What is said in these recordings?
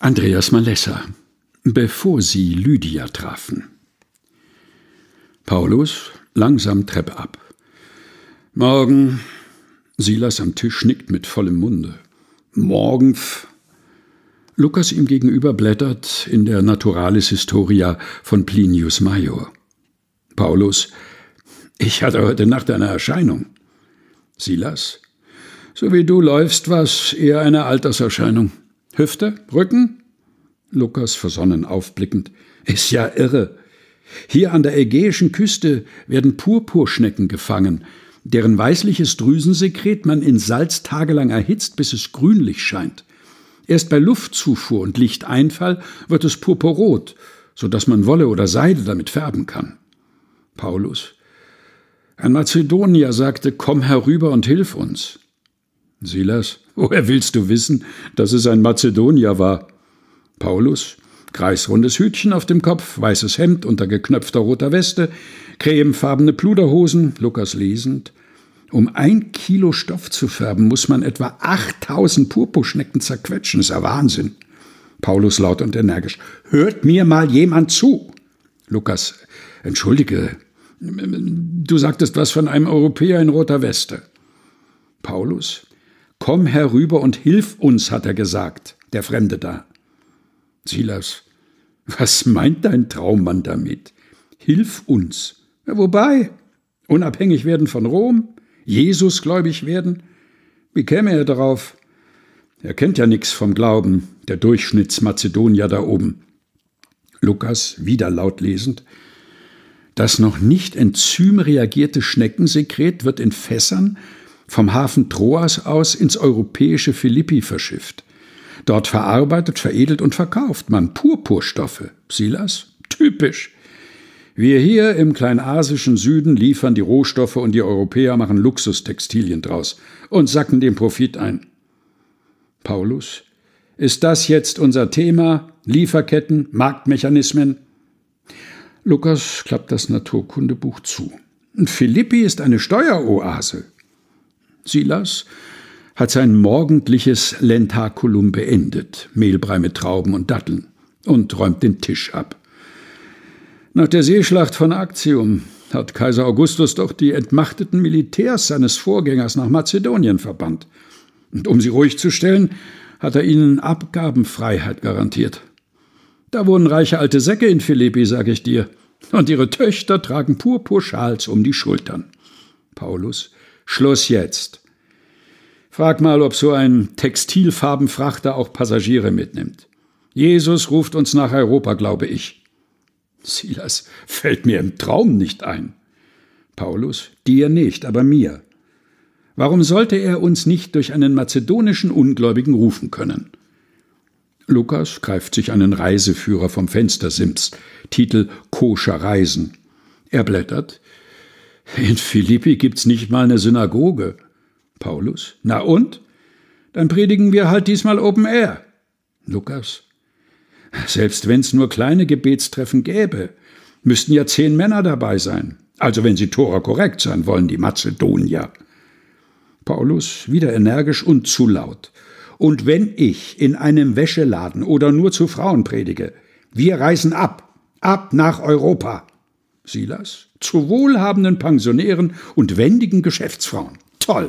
Andreas Malessa, bevor sie Lydia trafen. Paulus, langsam Treppe ab. Morgen. Silas am Tisch nickt mit vollem Munde. Morgen. Lukas ihm gegenüber blättert in der Naturalis Historia von Plinius Major. Paulus: Ich hatte heute Nacht eine Erscheinung. Silas: So wie du läufst, war's eher eine Alterserscheinung. Hüfte? Rücken? Lukas versonnen aufblickend: Ist ja irre. Hier an der ägäischen Küste werden Purpurschnecken gefangen, deren weißliches Drüsensekret man in Salz tagelang erhitzt, bis es grünlich scheint. Erst bei Luftzufuhr und Lichteinfall wird es purpurrot, so dass man Wolle oder Seide damit färben kann. Paulus: Ein Mazedonier sagte, komm herüber und hilf uns. Silas: Woher willst du wissen, dass es ein Mazedonier war? Paulus: Kreisrundes Hütchen auf dem Kopf, weißes Hemd unter geknöpfter roter Weste, cremefarbene Pluderhosen. Lukas lesend: Um 1 Kilo Stoff zu färben, muss man etwa 8000 Purpurschnecken zerquetschen. Ist ja Wahnsinn. Paulus laut und energisch: Hört mir mal jemand zu. Lukas: Entschuldige, du sagtest was von einem Europäer in roter Weste. Paulus: Komm herüber und hilf uns, hat er gesagt, der Fremde da. Silas: Was meint dein Traummann damit? Hilf uns. Ja, wobei? Unabhängig werden von Rom? Jesus gläubig werden? Wie käme er darauf? Er kennt ja nichts vom Glauben, der Durchschnittsmazedonier da oben. Lukas, wieder laut lesend: Das noch nicht enzymreagierte Schneckensekret wird in Fässern vom Hafen Troas aus ins europäische Philippi verschifft. Dort verarbeitet, veredelt und verkauft man Purpurstoffe. Silas: Typisch. Wir hier im kleinasischen Süden liefern die Rohstoffe und die Europäer machen Luxustextilien draus und sacken den Profit ein. Paulus: Ist das jetzt unser Thema? Lieferketten, Marktmechanismen? Lukas klappt das Naturkundebuch zu. Philippi ist eine Steueroase. Silas hat sein morgendliches Lentakulum beendet, Mehlbrei mit Trauben und Datteln, und räumt den Tisch ab. Nach der Seeschlacht von Actium hat Kaiser Augustus doch die entmachteten Militärs seines Vorgängers nach Mazedonien verbannt. Und um sie ruhig zu stellen, hat er ihnen Abgabenfreiheit garantiert. Da wohnen reiche alte Säcke in Philippi, sag ich dir, und ihre Töchter tragen Purpurschals um die Schultern. Paulus: Schluss jetzt. Frag mal, ob so ein Textilfarbenfrachter auch Passagiere mitnimmt. Jesus ruft uns nach Europa, glaube ich. Silas: Fällt mir im Traum nicht ein. Paulus: Dir nicht, aber mir. Warum sollte er uns nicht durch einen mazedonischen Ungläubigen rufen können? Lukas greift sich einen Reiseführer vom Fenstersims, Titel Koscher Reisen. Er blättert: In Philippi gibt's nicht mal eine Synagoge. Paulus: Na und? Dann predigen wir halt diesmal Open Air. Lukas: Selbst wenn's nur kleine Gebetstreffen gäbe, müssten ja 10 Männer dabei sein. Also wenn sie Tora korrekt sein wollen, die Mazedonier. Paulus, wieder energisch und zu laut: Und wenn ich in einem Wäscheladen oder nur zu Frauen predige, wir reisen ab nach Europa. Silas: Zu wohlhabenden Pensionären und wendigen Geschäftsfrauen. Toll.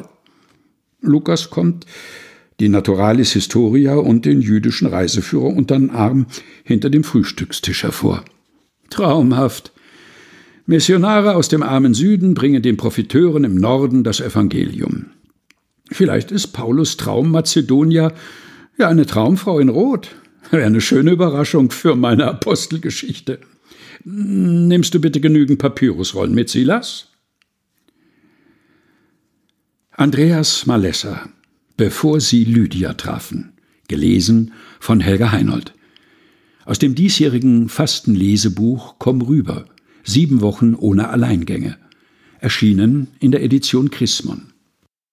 Lukas kommt, die Naturalis Historia und den jüdischen Reiseführer unter den Arm, hinter dem Frühstückstisch hervor. Traumhaft. Missionare aus dem armen Süden bringen den Profiteuren im Norden das Evangelium. Vielleicht ist Paulus Traum-Mazedonier ja eine Traumfrau in Rot. Wäre eine schöne Überraschung für meine Apostelgeschichte. Nimmst du bitte genügend Papyrusrollen mit, Silas? Andreas Malessa, bevor sie Lydia trafen. Gelesen von Helga Heinold. Aus dem diesjährigen Fastenlesebuch Komm rüber. 7 Wochen ohne Alleingänge. Erschienen in der Edition Chrismon.